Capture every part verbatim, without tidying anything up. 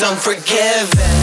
unforgiven.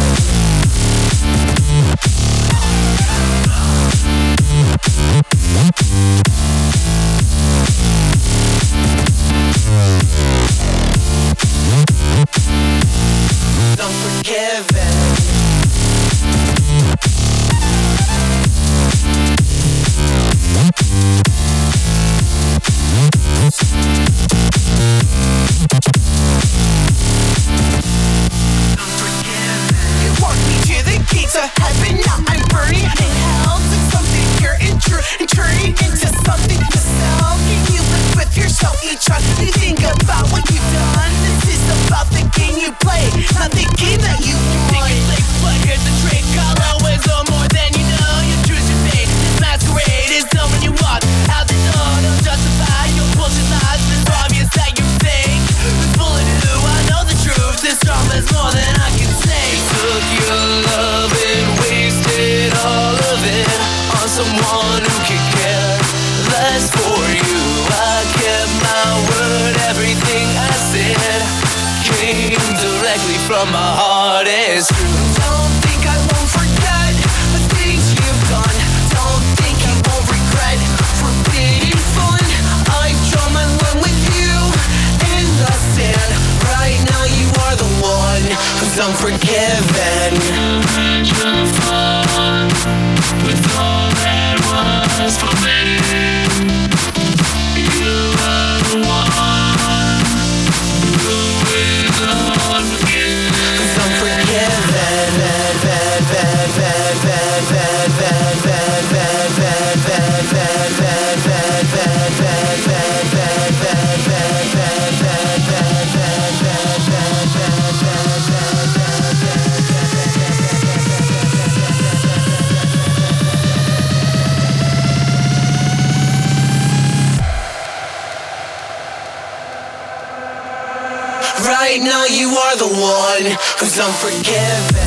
From my heart is true. Don't think I won't forget the things you've done. Don't think I won't regret forbidden fun. I draw my line with you in the sand. Right now you are the one who's unforgiven. Imagine fun with all that was forbidden. You are the one who is unforgiven. Right now you are the one who's unforgiven.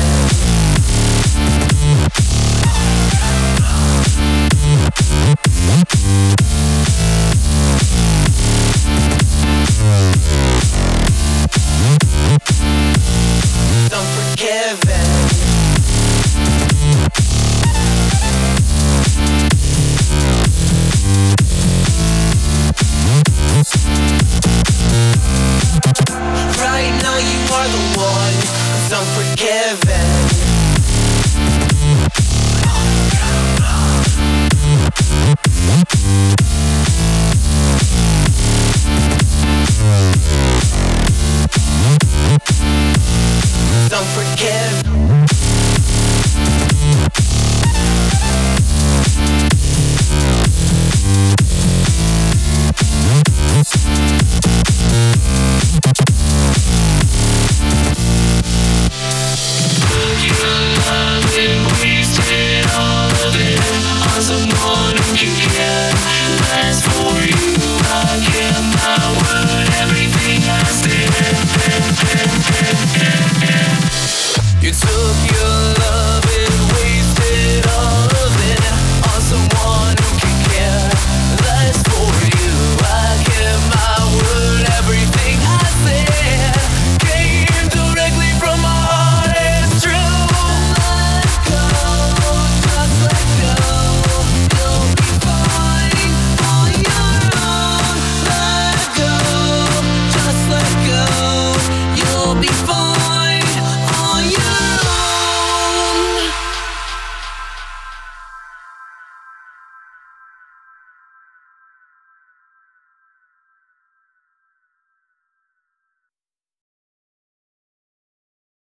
You took your